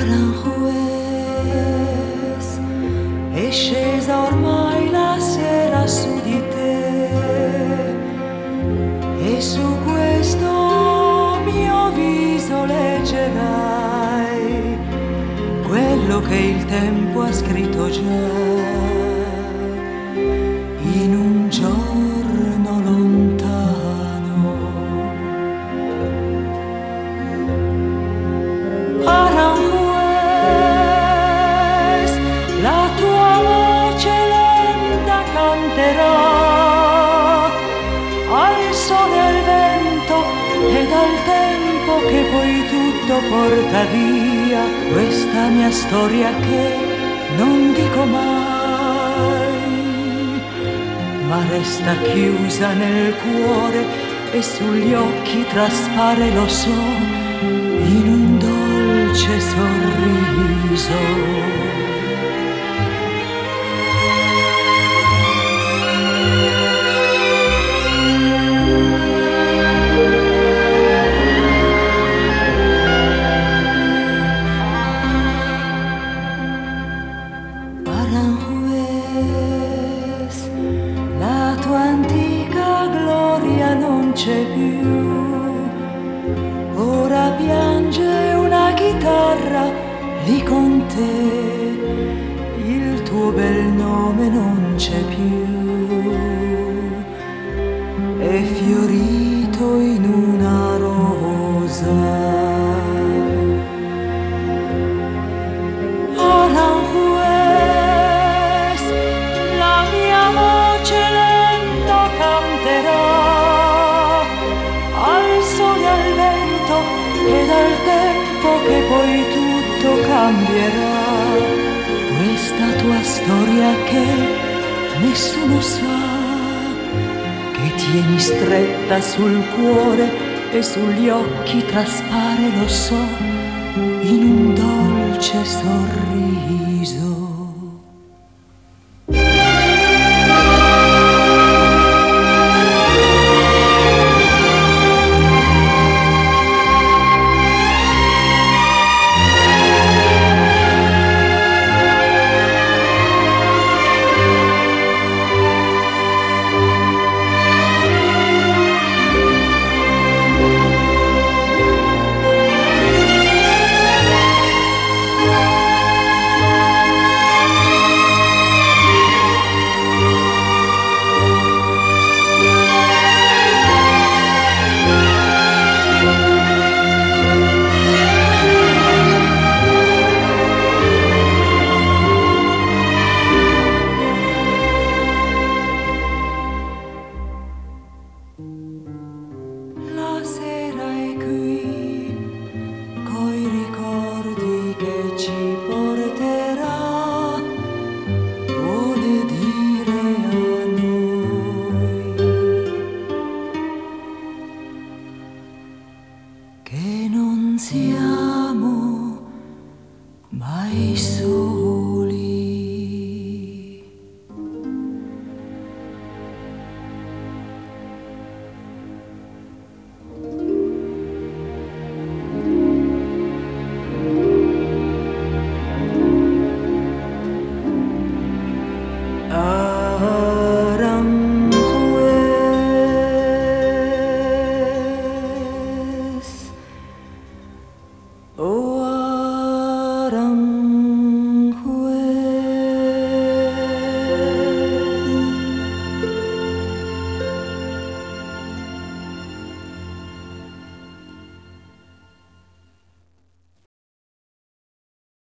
Aranjuez, è scesa ormai la sera su di te e su questo mio viso leggerai quello che il tempo ha scritto già in un giorno lontano. Aranjuez, la tua voce lenta canterà al sole e al vento ed al tempo che poi tutto porta via questa mia storia che non dico mai, ma resta chiusa nel cuore e sugli occhi traspare, lo so, in un dolce sorriso. Aranjuez, la tua antica gloria non c'è più, ora piange una chitarra lì con te, il tuo bel nome non c'è più, è fiorito in una rosa. Aranjuez, la mia voce lenta canterà al sole e al vento ed al tempo che poi tutto cambierà, questa tua storia che nessuno sa, che tieni stretta sul cuore e sugli occhi traspare, lo so, in un dolce sorriso. La sera è qui, coi ricordi che ci porterà, vuole dire a noi che non siamo mai soli.